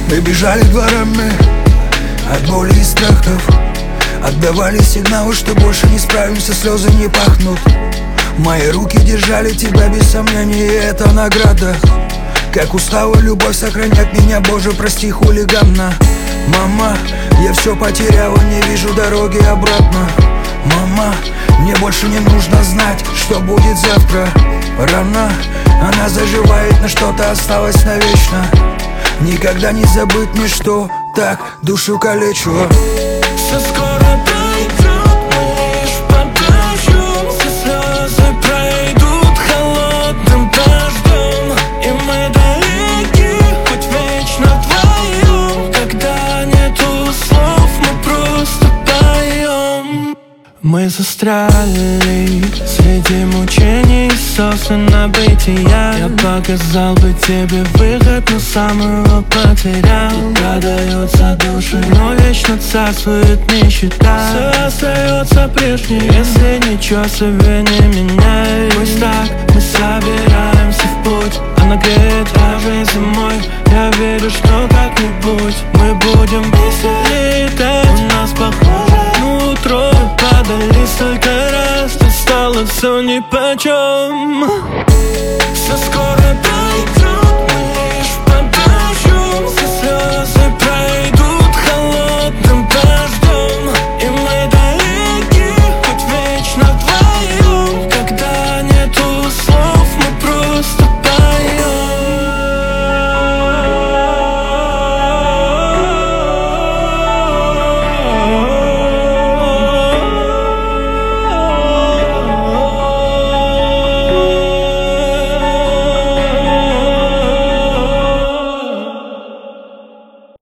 Мы бежали дворами от боли и страхов, отдавали сигналы, что больше не справимся, слезы не пахнут. Мои руки держали тебя без сомнений, и это награда. Как устала любовь сохранять меня, Боже, прости, хулиганна. Мама, я все потеряла, не вижу дороги обратно. Мама, мне больше не нужно знать, что будет завтра. Рана, она заживает, но что-то осталось навечно. Никогда не забыть мне, что так душу калечило. Все скоро пройдет, мы лишь подождем. Все слезы пройдут холодным дождем, и мы далеки, хоть вечно вдвоем. Когда нету слов, мы просто поем. Мы застряли среди мучений собственного бытия. Я показал бы тебе выход, но сам его потерял. Продается души, но вечно царствует нищета. Все остается прежним, если ничего себе не меняет. Пусть так, мы собираемся в путь. Она греет даже зимой. Я верю, что как-нибудь мы будем вместе летать. У нас похоже на утро. Падали столько раз, что стало все нипочем. Все скоро